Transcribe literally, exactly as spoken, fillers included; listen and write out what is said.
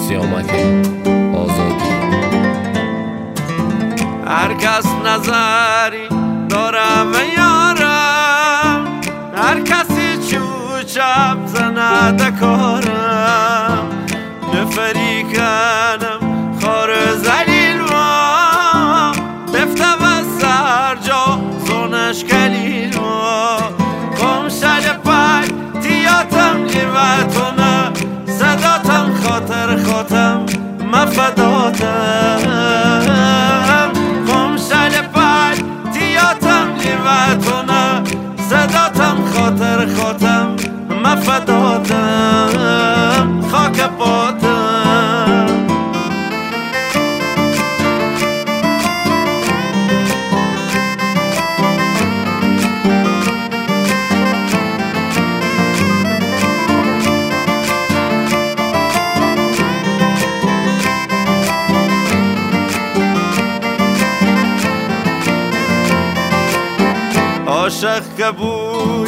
سیامک آزادی. هر کس نظری داره و یارم، هر کسی چوچب زنده کارم، نفری کنم خار زلیل ما، بفته و سر جا زونش کلیل ما، قمشل پای تیاتم لیوتونه، صداتم خاطر خاتم مفداتم، قمشل پای تیاتم لیوتونه، صداتم خاطر خاتم مفداتم، خاک پاتم. عاشق که بود